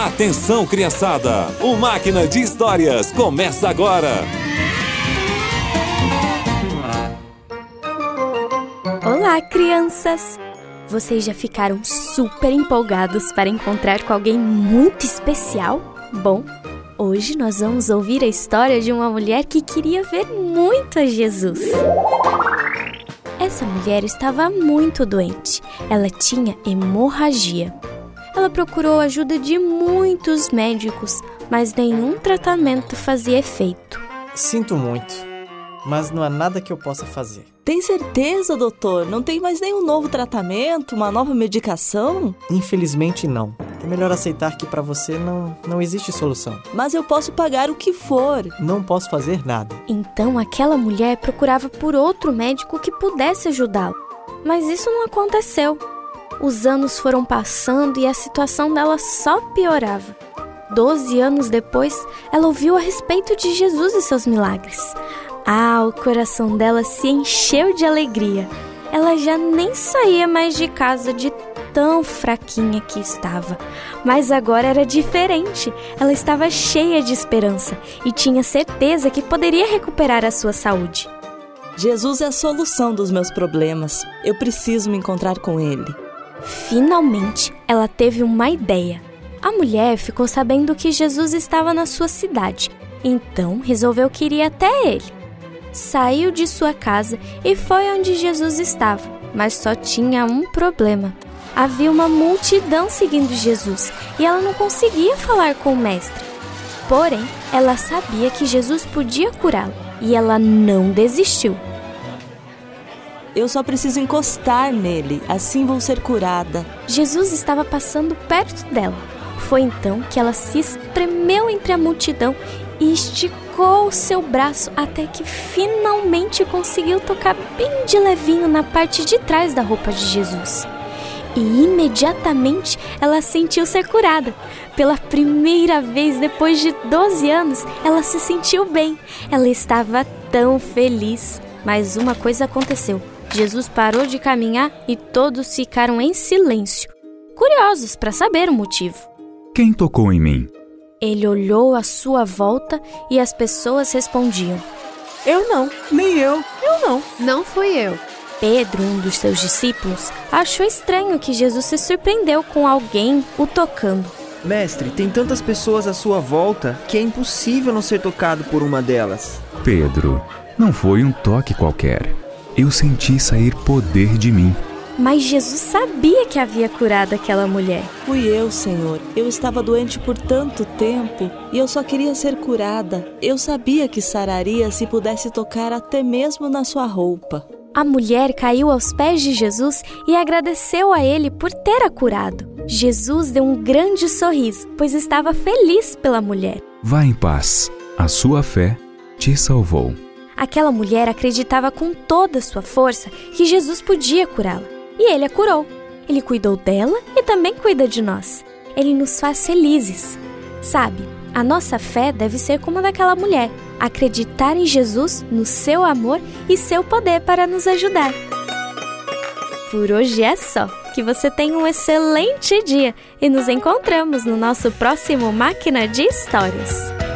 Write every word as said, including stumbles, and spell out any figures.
Atenção, criançada! O Máquina de Histórias começa agora! Olá, crianças! Vocês já ficaram super empolgados para encontrar com alguém muito especial? Bom, hoje nós vamos ouvir a história de uma mulher que queria ver muito a Jesus. Essa mulher estava muito doente. Ela tinha hemorragia. Ela procurou a ajuda de muitos médicos, mas nenhum tratamento fazia efeito. Sinto muito, mas não há nada que eu possa fazer. Tem certeza, doutor? Não tem mais nenhum novo tratamento, uma nova medicação? Infelizmente não. É melhor aceitar que para você não, não existe solução. Mas eu posso pagar o que for. Não posso fazer nada. Então aquela mulher procurava por outro médico que pudesse ajudá-la. Mas isso não aconteceu. Os anos foram passando e a situação dela só piorava. Doze anos depois, ela ouviu a respeito de Jesus e seus milagres. Ah, o coração dela se encheu de alegria. Ela já nem saía mais de casa de tão fraquinha que estava. Mas agora era diferente. Ela estava cheia de esperança e tinha certeza que poderia recuperar a sua saúde. Jesus é a solução dos meus problemas. Eu preciso me encontrar com Ele. Finalmente, ela teve uma ideia. A mulher ficou sabendo que Jesus estava na sua cidade. Então, resolveu que iria até ele. Saiu de sua casa e foi onde Jesus estava, mas só tinha um problema. Havia uma multidão seguindo Jesus e ela não conseguia falar com o mestre. Porém, ela sabia que Jesus podia curá-la e ela não desistiu. Eu só preciso encostar nele, assim vou ser curada. Jesus estava passando perto dela. Foi então que ela se espremeu entre a multidão e esticou o seu braço até que finalmente conseguiu tocar bem de levinho na parte de trás da roupa de Jesus. E imediatamente ela sentiu ser curada. Pela primeira vez depois de doze anos, ela se sentiu bem. Ela estava tão feliz. Mas uma coisa aconteceu. Jesus parou de caminhar e todos ficaram em silêncio, curiosos para saber o motivo. Quem tocou em mim? Ele olhou à sua volta e as pessoas respondiam: Eu não, nem eu, eu não, não fui eu. Pedro, um dos seus discípulos, achou estranho que Jesus se surpreendeu com alguém o tocando. Mestre, tem tantas pessoas à sua volta que é impossível não ser tocado por uma delas. Pedro, não foi um toque qualquer. Eu senti sair poder de mim. Mas Jesus sabia que havia curado aquela mulher. Fui eu, Senhor. Eu estava doente por tanto tempo e eu só queria ser curada. Eu sabia que sararia se pudesse tocar até mesmo na sua roupa. A mulher caiu aos pés de Jesus e agradeceu a ele por ter a curado. Jesus deu um grande sorriso, pois estava feliz pela mulher. Vá em paz. A sua fé te salvou. Aquela mulher acreditava com toda a sua força que Jesus podia curá-la. E ele a curou. Ele cuidou dela e também cuida de nós. Ele nos faz felizes. Sabe, a nossa fé deve ser como a daquela mulher. Acreditar em Jesus, no seu amor e seu poder para nos ajudar. Por hoje é só. Que você tenha um excelente dia. E nos encontramos no nosso próximo Máquina de Histórias.